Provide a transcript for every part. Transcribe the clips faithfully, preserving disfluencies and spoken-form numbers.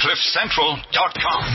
cliff central dot com.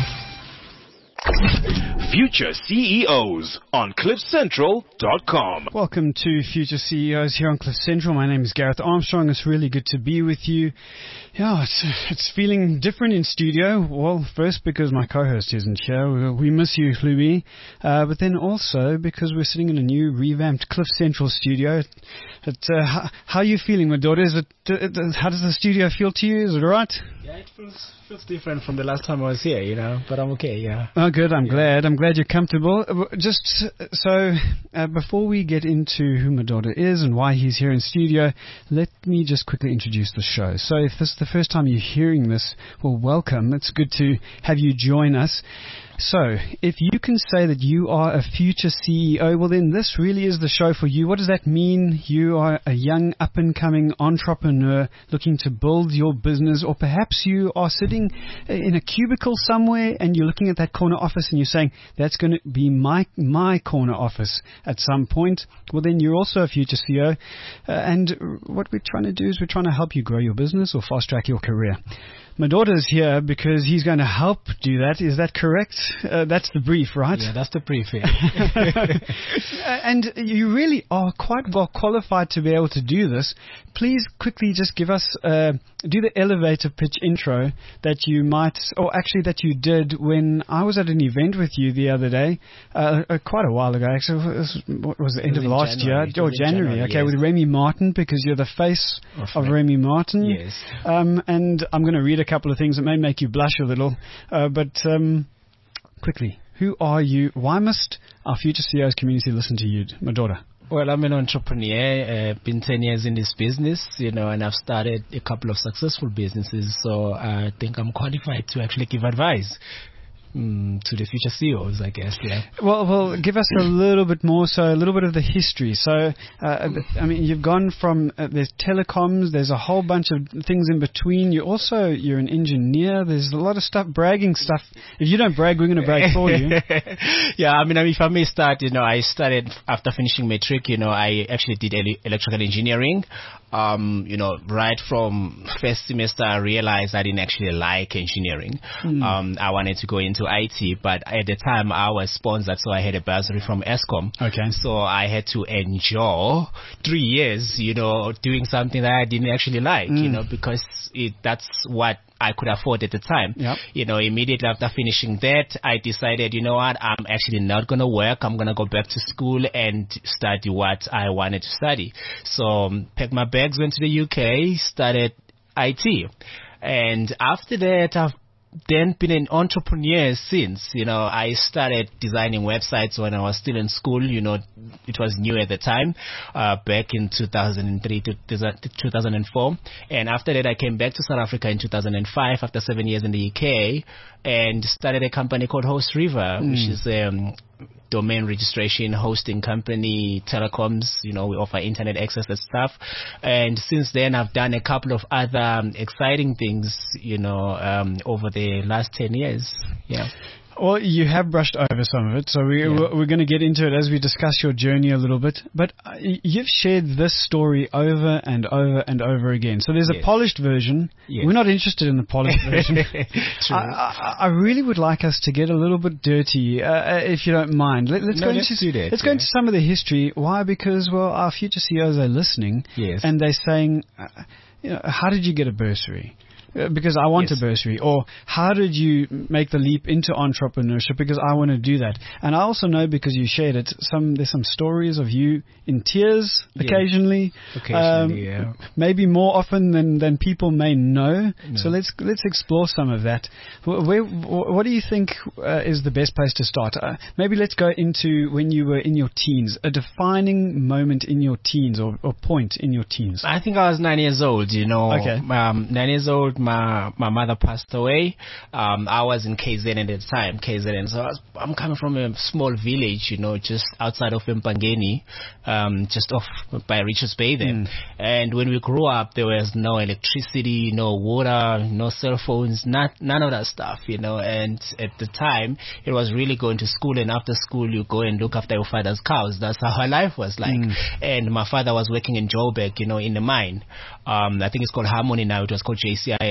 Future C E Os on cliff central dot com. Welcome to Future C E Os here on Cliff Central. My name is Gareth Armstrong. It's really good to be with you. Yeah, it's, it's feeling different in studio. Well, first because my co-host isn't here. We miss you, Louis. Uh, but then also because we're sitting in a new revamped Cliff Central studio. It, uh, how, how are you feeling, my daughter? Is it, uh, how does the studio feel to you? Is it all right? Yeah, it feels feels different from the last time I was here, you know, but I'm okay, yeah. Oh, good. I'm yeah. glad. I'm glad you're comfortable. Just so, uh, before we get into who my daughter is and why he's here in studio, let me just quickly introduce the show. So if this is the first time you're hearing this, well, welcome. It's good to have you join us. So, if you can say that you are a future C E O, well then this really is the show for you. What does that mean? You are a young up-and-coming entrepreneur looking to build your business, or perhaps you are sitting in a cubicle somewhere and you're looking at that corner office and you're saying, that's going to be my my corner office at some point. Well then you're also a future C E O. Uh, and what we're trying to do is we're trying to help you grow your business or fast-track your career. My daughter's here because he's going to help do that. Is that correct? Uh, that's the brief, right? Yeah, that's the brief, yeah. And you really are quite well qualified to be able to do this. Please quickly just give us, uh, do the elevator pitch intro that you might, or actually that you did when I was at an event with you the other day, uh, uh, quite a while ago, actually. It was, what was the end of last January. year? Or January, January, okay, yes. with Remy Martin, because you're the face of, of Remy Martin. Yes. Um, and I'm going to read a couple of things that may make you blush a little, uh, but um, quickly, who are you? Why must our future C E Os community listen to you, my daughter? Well, I'm an entrepreneur, uh, been ten years in this business, you know, and I've started a couple of successful businesses, so I think I'm qualified to actually give advice mm, to the future C E Os, I guess, yeah. Well, well, give us a little bit more, so a little bit of the history. So, uh, I mean, you've gone from, uh, there's telecoms, there's a whole bunch of things in between. You also, you're an engineer, there's a lot of stuff, bragging stuff. If you don't brag, we're going to brag for you. Yeah, I mean, if I may start, you know, I started after finishing matric, you know, I actually did ele- electrical engineering. Um, you know, right from first semester, I realized I didn't actually like engineering. Mm. Um, I wanted to go into I T, but at the time I was sponsored, so I had a bursary from Eskom. Okay. So I had to endure three years, you know, doing something that I didn't actually like, mm. you know, because it, that's what I could afford at the time. Yep. You know, immediately after finishing that, I decided, you know what, I'm actually not going to work. I'm going to go back to school and study what I wanted to study. So um, packed my bags, went to the U K, started I T. And after that, I've then been an entrepreneur since. You know, I started designing websites when I was still in school. You know, it was new at the time, uh, back in two thousand three to two thousand four. And after that, I came back to South Africa in two thousand five after seven years in the U K and started a company called Host River, mm. which is a um, domain registration hosting company, telecoms. You know, we offer internet access and stuff. And since then, I've done a couple of other um, exciting things, you know, um, over the last ten years. Yeah. Well, you have brushed over some of it, so we, yeah. we're going to get into it as we discuss your journey a little bit. But you've shared this story over and over and over again. So there's yes. a polished version. Yes. We're not interested in the polished version. True. I, I, I really would like us to get a little bit dirty, uh, if you don't mind. Let, let's no, go let's into do that, let's yeah. go into some of the history. Why? Because well, our future C E Os are listening, yes. and they're saying, uh, you know, how did you get a bursary? Because I want yes. a bursary, or how did you make the leap into entrepreneurship? Because I want to do that. And I also know, because you shared it, some there's some stories of you in tears yeah. occasionally, occasionally, um, yeah. maybe more often than, than people may know. No. So let's let's explore some of that. Where, what do you think uh, is the best place to start? Uh, maybe let's go into when you were in your teens, a defining moment in your teens, or, or point in your teens. I think I was nine years old. You know, okay. um, nine years old. My my mother passed away. Um, I was in K Z N at the time, K Z N. So I was, I'm coming from a small village, you know, just outside of Mpangeni, um, just off by Richards Bay then. Mm. And when we grew up, there was no electricity, no water, no cell phones, not none of that stuff, you know. And at the time, it was really going to school, and after school, you go and look after your father's cows. That's how her life was like. Mm. And my father was working in Joburg, you know, in the mine. Um, I think it's called Harmony now. It was called J C I at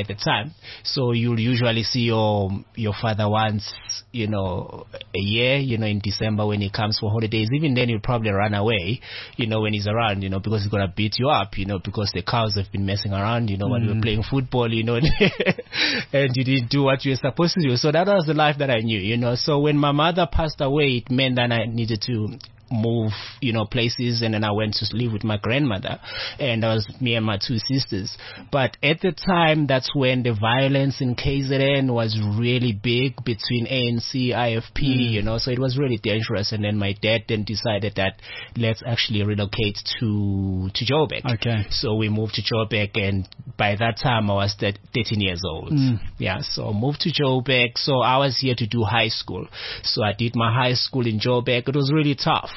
at the time. So you'll usually see your your father once, you know, a year, you know, in December when he comes for holidays. Even then, you'll probably run away, you know, when he's around, you know, because he's gonna beat you up, you know, because the cows have been messing around, you know, mm. when we were playing football, you know, and you didn't do what you were supposed to do. So that was the life that I knew, you know. So when my mother passed away, it meant that I needed to move, you know, places, and then I went to live with my grandmother, and that was me and my two sisters. But at the time, that's when the violence in K Z N was really big between A N C, I F P, mm. you know, so it was really dangerous. And then my dad then decided that let's actually relocate to to Joburg. Okay. So we moved to Joburg, and by that time I was thirteen years old. Mm. Yeah, so moved to Joburg. So I was here to do high school. So I did my high school in Joburg. It was really tough.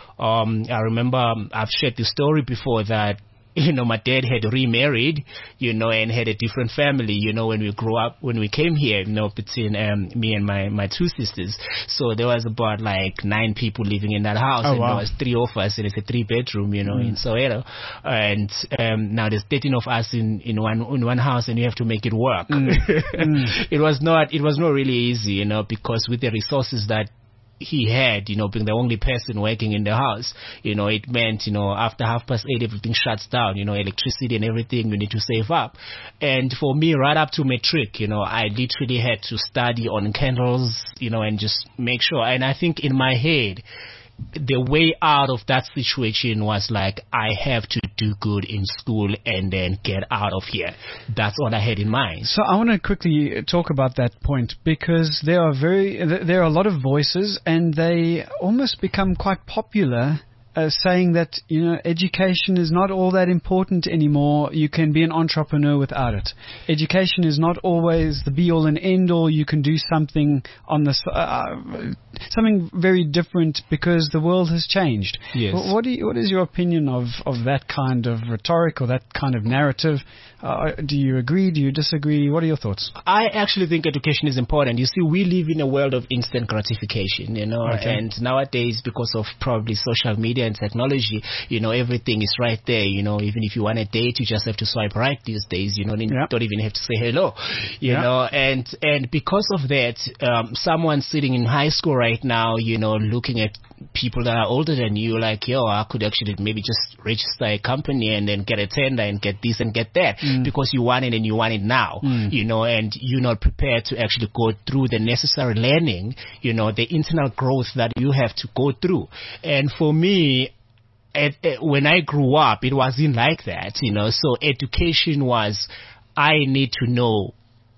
Um, I remember um, I've shared the story before that, you know, my dad had remarried, you know, and had a different family, you know, when we grew up, when we came here, you know, between um, me and my, my two sisters. So there was about like nine people living in that house, oh, and wow. there was three of us, and it's a three bedroom, you know, mm. in Soweto. And um, now there's thirteen of us in, in one in one house, and you have to make it work. Mm. mm. It was not it was not really easy, you know, because with the resources that he had, you know, being the only person working in the house, you know, it meant, you know, after half past eight, everything shuts down, you know, electricity and everything, you need to save up. And for me, right up to matric, you know, I literally had to study on candles, you know, and just make sure. And I think in my head, the way out of that situation was like, I have to do good in school and then get out of here. That's all I had in mind. So I want to quickly talk about that point, because there are very there are a lot of voices, and they almost become quite popular, Uh, saying that, you know, education is not all that important anymore. You can be an entrepreneur without it. Education is not always the be-all and end-all. You can do something on the uh, something very different because the world has changed. Yes. What, do you, what is your opinion of, of that kind of rhetoric or that kind of narrative? Uh, do you agree? Do you disagree? What are your thoughts? I actually think education is important. You see, we live in a world of instant gratification, you know, okay. and nowadays, because of probably social media and technology, you know, everything is right there. You know, even if you want a date, you just have to swipe right these days. You know, you yep. don't even have to say hello. You yep. know, and and because of that, um, someone sitting in high school right now, you know, looking at people that are older than you, like, yo, I could actually maybe just register a company and then get a tender and get this and get that, mm. because you want it and you want it now, mm. you know, and you're not prepared to actually go through the necessary learning, you know, the internal growth that you have to go through. And for me, At, at, when I grew up, it wasn't like that, you know, so education was, I need to know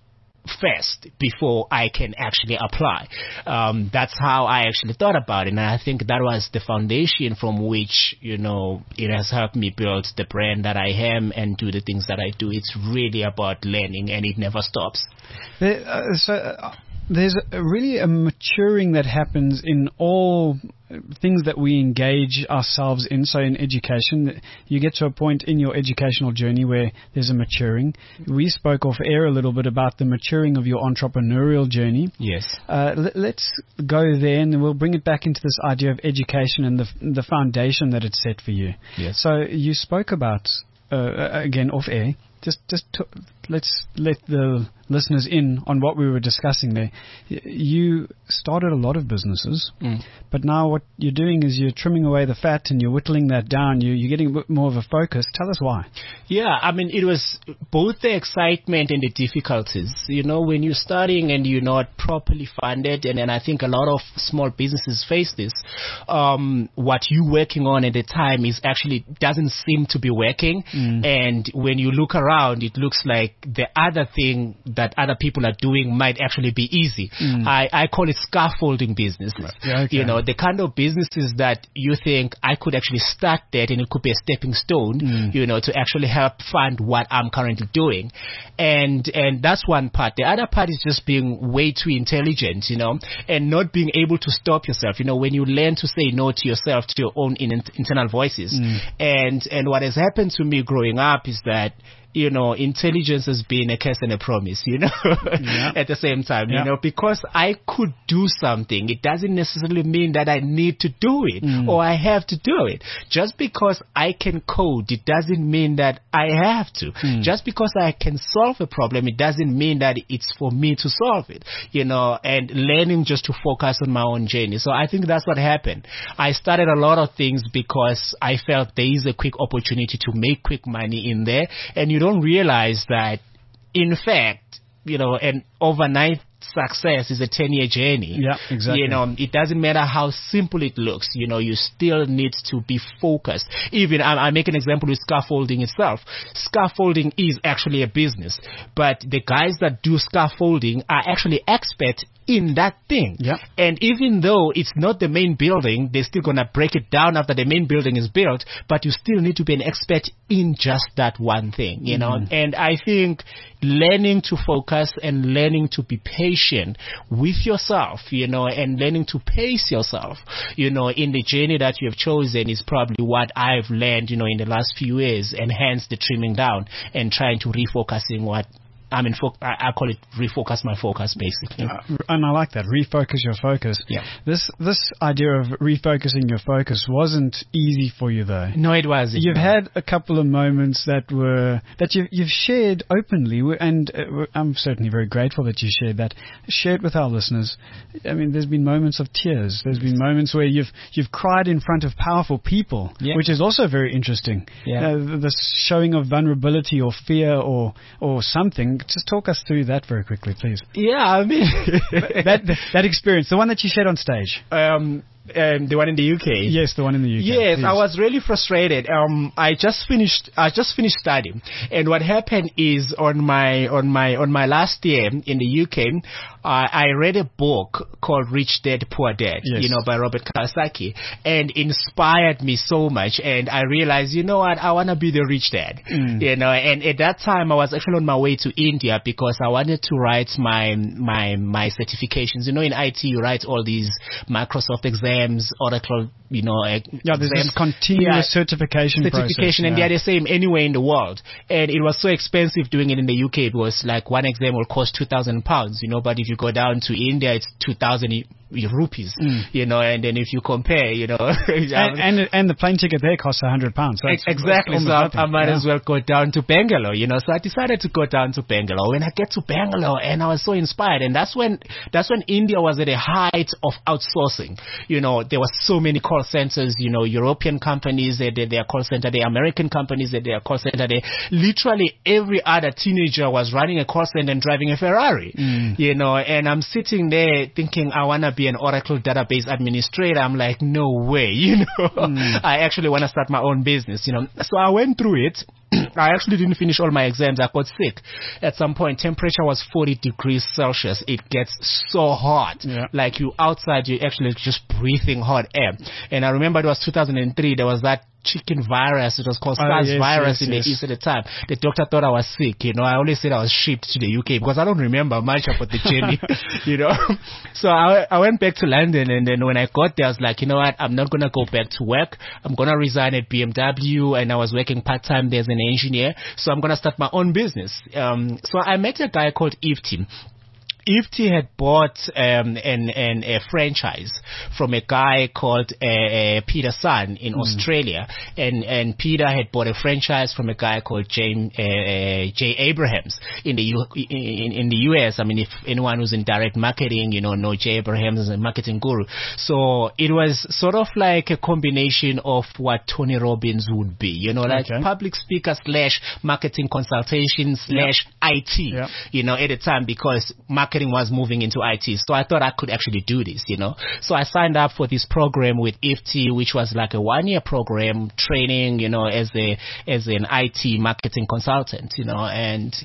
first before I can actually apply. Um, that's how I actually thought about it, and I think that was the foundation from which, you know, it has helped me build the brand that I am and do the things that I do. It's really about learning, and it never stops. There, uh, so uh, there's a, really a maturing that happens in all things that we engage ourselves in. So in education, you get to a point in your educational journey where there's a maturing. We spoke off air a little bit about the maturing of your entrepreneurial journey. Yes. Uh, let, let's go there, and we'll bring it back into this idea of education and the the foundation that it's set for you. Yes. So you spoke about, uh, again, off air, just, just to, let's let the listeners in on what we were discussing there. You started a lot of businesses, mm. but now what you're doing is you're trimming away the fat and you're whittling that down. You, you're getting a bit more of a focus. Tell us why. Yeah, I mean, it was both the excitement and the difficulties. You know, when you're starting and you're not properly funded, and, and I think a lot of small businesses face this, um, what you're working on at the time is actually doesn't seem to be working. Mm. And when you look around, it looks like the other thing that other people are doing might actually be easy. Mm. I, I call it scaffolding businesses. Right. Yeah, okay. You know, the kind of businesses that you think I could actually start that and it could be a stepping stone, mm. you know, to actually help fund what I'm currently doing. And, and that's one part. The other part is just being way too intelligent, you know, and not being able to stop yourself. You know, when you learn to say no to yourself, to your own in, internal voices. Mm. And, and what has happened to me growing up is that you know, intelligence has been a curse and a promise, you know, yeah. at the same time, yeah. you know, because I could do something, it doesn't necessarily mean that I need to do it mm. or I have to do it. Just because I can code, it doesn't mean that I have to. Mm. Just because I can solve a problem, it doesn't mean that it's for me to solve it, you know, and learning just to focus on my own journey. So I think that's what happened. I started a lot of things because I felt there is a quick opportunity to make quick money in there, and you don't realize that, in fact, you know, an overnight success is a ten-year journey. Yeah, exactly. You know, it doesn't matter how simple it looks. You know, you still need to be focused. Even, I, I make an example with scaffolding itself. Scaffolding is actually a business, but the guys that do scaffolding are actually experts in that thing. Yep. And even though it's not the main building, they're still going to break it down after the main building is built, but you still need to be an expert in just that one thing, you know. Mm. And I think learning to focus and learning to be patient with yourself, you know, and learning to pace yourself, you know, in the journey that you have chosen is probably what I've learned, you know, in the last few years, and hence the trimming down and trying to refocusing what I mean, fo- I, I call it refocus my focus, basically. Uh, and I like that, refocus your focus. Yeah. This this idea of refocusing your focus wasn't easy for you, though. No, it wasn't. You've no. had a couple of moments that were that you've you've shared openly, and uh, I'm certainly very grateful that you shared that. Shared with our listeners. I mean, there's been moments of tears. There's been moments where you've you've cried in front of powerful people, yeah. which is also very interesting. Yeah. Uh, the showing of vulnerability or fear or or something. Just talk us through that very quickly, please. Yeah, I mean that, that that experience, the one that you shared on stage. Um, um, the one in the U K. Yes, the one in the U K. Yes, please. I was really frustrated. Um, I just finished. I just finished studying, and what happened is on my on my on my last year in the U K, uh, I read a book called Rich Dad Poor Dad, yes. you know, by Robert Kiyosaki, and inspired me so much. And I realized, you know what, I want to be the rich dad, mm. you know. And at that time, I was actually on my way to India because I wanted to write my my my certifications. You know, in I T, you write all these Microsoft exams. Oracle, you know, uh, yeah, there's this continuous yeah, certification, certification, process, and yeah. they're the same anywhere in the world. And it was so expensive doing it in the U K. It was like one exam will cost two thousand pounds, you know. But if you go down to India, it's two thousand rupees, mm. you know. And then if you compare, you know, and, and and the plane ticket there costs a hundred pounds. So exactly. So I, I might yeah. as well go down to Bangalore, you know. So I decided to go down to Bangalore. When I get to Bangalore, and I was so inspired, and that's when that's when India was at the height of outsourcing, you know. There were so many call centers, you know, European companies, they did their call center, the American companies, they did their call center. They, literally every other teenager was running a call center and driving a Ferrari, mm. you know, and I'm sitting there thinking I want to be an Oracle database administrator. I'm like, no way, you know, mm. I actually want to start my own business, you know. So I went through it. I actually didn't finish all my exams. I got sick. At some point, temperature was forty degrees Celsius. It gets so hot. Yeah. Like you outside, you actually just breathing hot air. And I remember it was two thousand three. There was that chicken virus. It was called oh, SARS yes, virus yes, in yes. the East at the time. The doctor thought I was sick. You know, I always said I was shipped to the U K because I don't remember much about the journey, you know. So I, I went back to London, and then when I got there, I was like, you know what, I'm not going to go back to work. I'm going to resign at B M W, and I was working part-time there as an engineer. So I'm going to start my own business. Um, so I met a guy called Ifti. Ifti had bought um, an, an, a franchise from a guy called uh, uh, Peter Sun in mm. Australia, and, and Peter had bought a franchise from a guy called Jay, uh, Jay Abrahams in the U, in, in the U S. I mean, if anyone who's in direct marketing, you know, know Jay Abrahams is a marketing guru. So it was sort of like a combination of what Tony Robbins would be, you know, like okay. public speaker slash marketing consultation slash yep. I T, yep. you know, at the time, because marketing was moving into I T. So I thought I could actually do this, you know. So I signed up for this program with Ifti, which was like a one-year program training, you know, as a as an I T marketing consultant, you know. And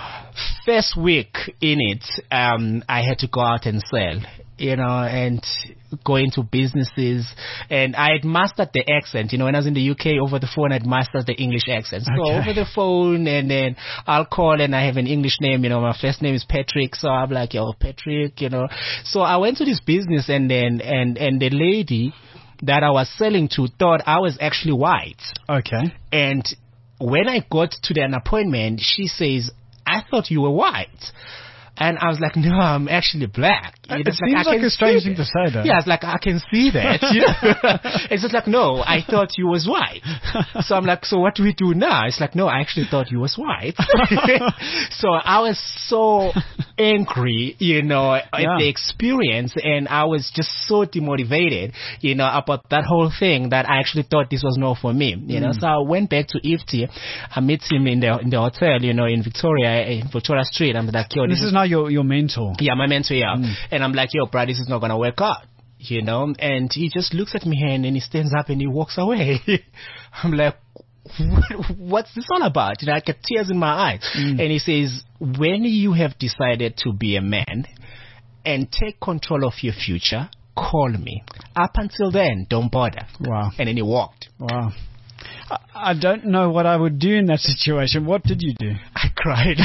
first week in it, um, I had to go out and sell, you know, and go into businesses. And I had mastered the accent, you know, when I was in the U K over the phone, I'd mastered the English accent. So okay. over the phone, and then I'll call and I have an English name, you know, my first name is Patrick. So I'm like, yo, Patrick, you know. So I went to this business, and then, and, and the lady that I was selling to thought I was actually white. Okay. And when I got to an appointment, she says, I thought you were white. And I was like, no, I'm actually black. It, it seems like, like a strange thing to say, though. Yeah, I was like, I can see that. It's just like, no, I thought you was white. So I'm like, so what do we do now? It's like, no, I actually thought you was white. So I was so angry, you know, at yeah. the experience, and I was just so demotivated, you know, about that whole thing that I actually thought this was not for me, you mm. know. So I went back to Ifti. I met him in the in the hotel, you know, in Victoria, in Victoria Street. I'm like, yo, this, this is now your your mentor. Yeah, my mentor, yeah. Mm. And I'm like, yo, bro, this is not going to work out, you know. And he just looks at me and then he stands up and he walks away. I'm like, what's this all about? You know, I get tears in my eyes. Mm. And he says, when you have decided to be a man and take control of your future, call me. Up until then, don't bother. Wow. And then he walked. Wow. I don't know what I would do in that situation. What did you do? I cried.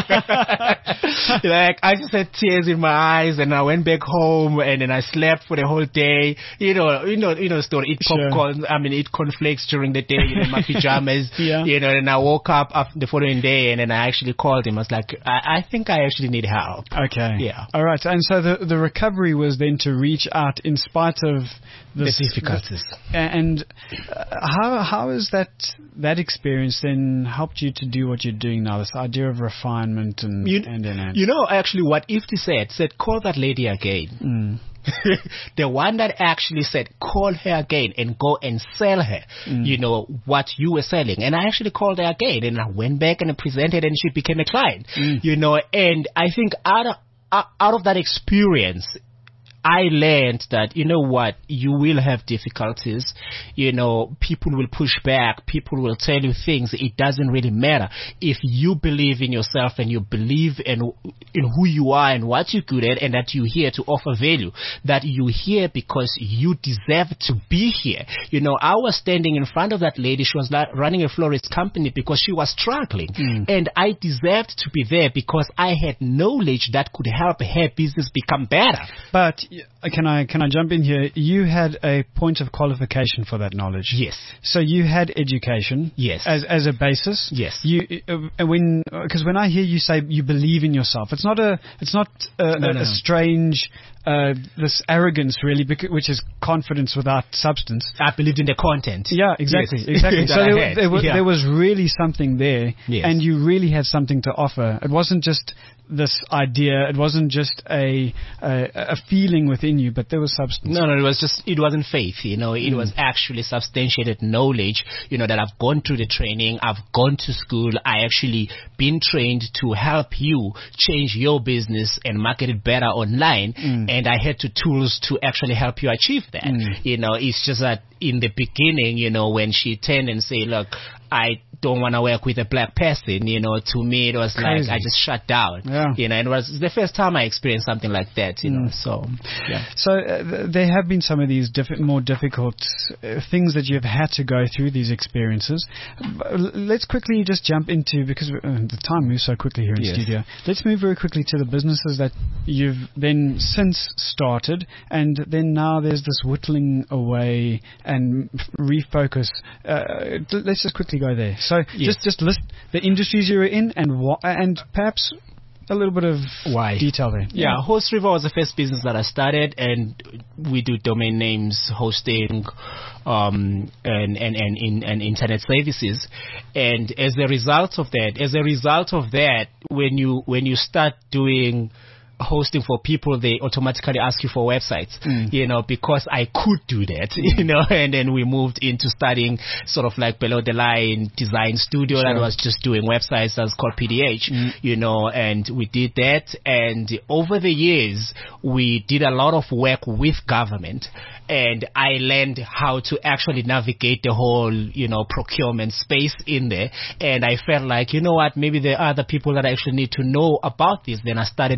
Like, I just had tears in my eyes, and I went back home, and then I slept for the whole day. You know, you know, you know, story. Eat popcorn. Sure. I mean, eat cornflakes during the day, you know, in my pajamas. Yeah. You know, and I woke up after the following day, and then I actually called him. I was like, I, I think I actually need help. Okay. Yeah. All right. And so the the recovery was then to reach out in spite of this, the difficulties. The, and uh, how how is that that experience then helped you to do what you're doing now? This idea of refinement and you, and, and, and. You know, actually, what Ifti said said call that lady again. Mm. The one that actually said call her again and go and sell her, mm. you know, what you were selling. And I actually called her again, and I went back and I presented, and she became a client. Mm. You know, and I think out of out of that experience, I learned that, you know what, you will have difficulties. You know, people will push back. People will tell you things. It doesn't really matter. If you believe in yourself and you believe in, in who you are and what you're good at, and that you're here to offer value, that you're here because you deserve to be here. You know, I was standing in front of that lady. She was running a florist company because she was struggling. Mm. And I deserved to be there because I had knowledge that could help her business become better. But Can I can I jump in here? You had a point of qualification for that knowledge. Yes. So you had education. Yes. As as a basis. Yes. You uh, when because when I hear you say you believe in yourself, it's not a it's not a, no, a, no. a strange uh, this arrogance really, which is confidence without substance. I believed in the content. Yeah, exactly, yes. exactly. So there, there, was, yeah. there was really something there, yes. and you really had something to offer. It wasn't just this idea. It wasn't just a, a a feeling within you, but there was substance. No, no, it was just, it wasn't faith, you know, it mm. was actually substantiated knowledge, you know, that I've gone through the training, I've gone to school, I actually been trained to help you change your business and market it better online, mm. and I had the tools to actually help you achieve that. Mm. You know, it's just that in the beginning, you know, when she turned and say, look, I don't want to work with a black person, you know, to me it was Crazy. like I just shut down, yeah. you know, and it was the first time I experienced something like that, you mm. know, so, yeah. So uh, th- there have been some of these diff- more difficult uh, things that you've had to go through, these experiences. Uh, let's quickly just jump into, because uh, the time moves so quickly here in yes. studio, let's move very quickly to the businesses that you've then since started, and then now there's this whittling away and refocus. Uh, let's just quickly go there. So yes. just just list the industries you were in and wh- and perhaps a little bit of why detail there. Yeah, yeah. Host River was the first business that I started, and we do domain names, hosting, um, and and and, in, and internet services. And as a result of that, as a result of that, when you when you start doing hosting for people, they automatically ask you for websites, mm. you know, because I could do that, you know, and then we moved into studying sort of like below the line design studio sure. that was just doing websites. That's called P D H, mm. you know, and we did that. And over the years, we did a lot of work with government, and I learned how to actually navigate the whole, you know, procurement space in there. And I felt like, you know what, maybe there are other people that actually need to know about this. Then I started a company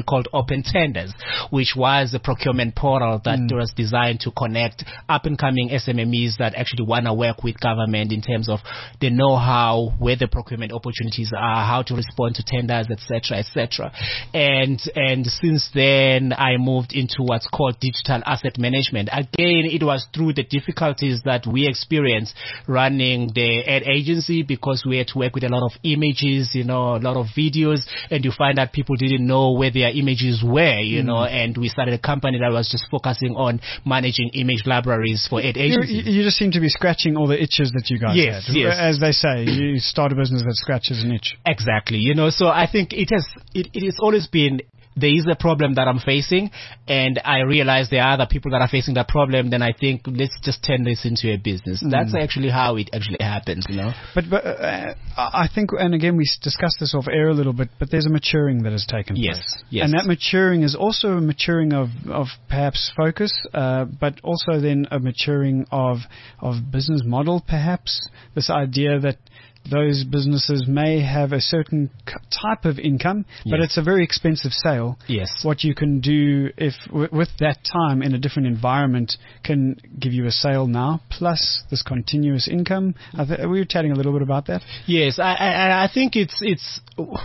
company called Open Tenders, which was a procurement portal that mm. was designed to connect up-and-coming S M M Es that actually want to work with government in terms of the know-how, where the procurement opportunities are, how to respond to tenders, et cetera, et cetera. And and since then, I moved into what's called digital asset management. Again, it was through the difficulties that we experienced running the ad agency, because we had to work with a lot of images, you know, a lot of videos, and you find that people didn't know where their images were, you mm. know, and we started a company that was just focusing on managing image libraries for ad agencies. You, you just seem to be scratching all the itches that you guys yes, had. Yes. As they say, you start a business that scratches an itch. Exactly. You know, so I think it has, it, it has always been, there is a problem that I'm facing, and I realize there are other people that are facing that problem, then I think let's just turn this into a business. Mm. That's actually how it actually happens, you know. But, but uh, I think, and again, we discussed this off air a little bit, but there's a maturing that has taken yes, place. Yes. And that maturing is also a maturing of, of perhaps focus, uh, but also then a maturing of, of business model, perhaps. This idea that those businesses may have a certain type of income, but yes. it's a very expensive sale. Yes. What you can do if w- with that time in a different environment can give you a sale now, plus this continuous income. I th- we were chatting a little bit about that. Yes, I, I, I think it's it's.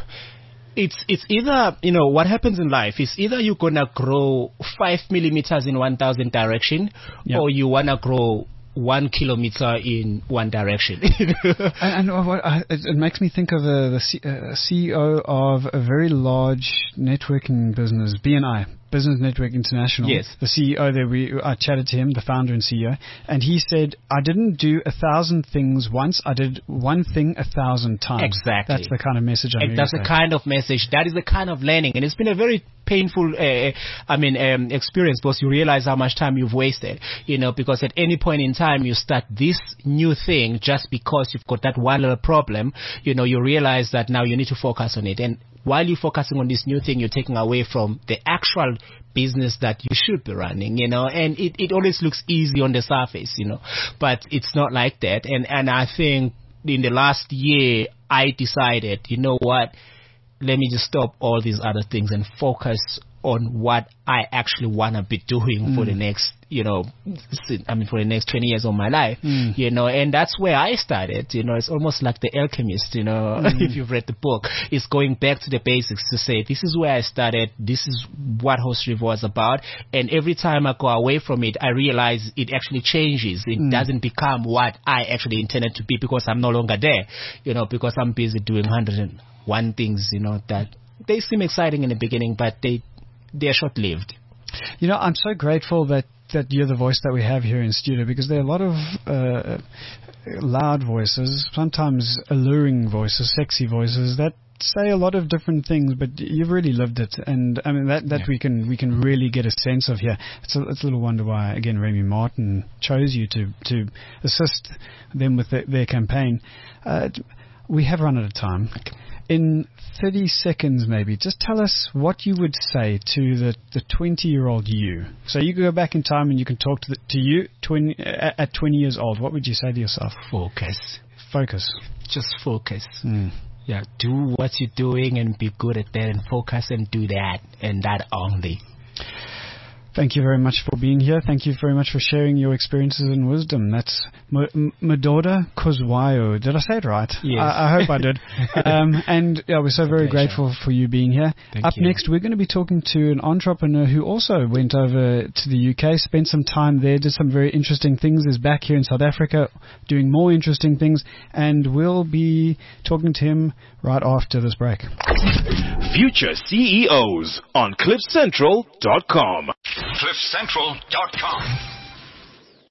It's it's either, you know, what happens in life is either you're going to grow five millimeters in one thousand direction, yep. or you want to grow one kilometer in one direction. and, and what, uh, it, it makes me think of uh, the C, uh, C E O of a very large networking business, B N I. Business Network International. Yes. The C E O there, we I chatted to him, the founder and C E O, and he said, I didn't do a thousand things once, I did one thing a thousand times. Exactly. That's the kind of message I'm That's the kind of message, that is the kind of learning, and it's been a very painful, uh, I mean, um, experience, because you realize how much time you've wasted, you know, because at any point in time you start this new thing just because you've got that one little problem, you know, you realize that now you need to focus on it, and while you're focusing on this new thing, you're taking away from the actual business that you should be running, you know, and it, it always looks easy on the surface, you know, but it's not like that. And, and I think in the last year, I decided, you know what, let me just stop all these other things and focus on what I actually want to be doing mm. for the next, you know, I mean, for the next twenty years of my life, mm. you know, and that's where I started, you know, it's almost like The Alchemist, you know, mm. if you've read the book, it's going back to the basics to say, this is where I started, this is what Host River was about, and every time I go away from it, I realize it actually changes, it mm. doesn't become what I actually intended to be, because I'm no longer there, you know, because I'm busy doing one hundred and one things, you know, that they seem exciting in the beginning, but they they're short-lived. You know, I'm so grateful that, that you're the voice that we have here in studio, because there are a lot of uh, loud voices, sometimes alluring voices, sexy voices that say a lot of different things, but you've really lived it, and I mean that, that yeah. we can we can really get a sense of here. It's a, it's a little wonder why again Remy Martin chose you to to assist them with the, their campaign. Uh, we have run out of time. In thirty seconds, maybe, just tell us what you would say to the the twenty-year-old you. So you can go back in time and you can talk to the, to you twenty, at twenty years old. What would you say to yourself? Focus. Focus. Just focus. Mm. Yeah, do what you're doing and be good at that, and focus and do that, and that only. Thank you very much for being here. Thank you very much for sharing your experiences and wisdom. That's M- Madoda Kozwayo. Did I say it right? Yes. I, I hope I did. um, and yeah, we're so very grateful for you being here. Thank Up you. Next, we're going to be talking to an entrepreneur who also went over to the U K, spent some time there, did some very interesting things, is back here in South Africa doing more interesting things, and we'll be talking to him right after this break. Future C E Os on cliff central dot com. cliff central dot com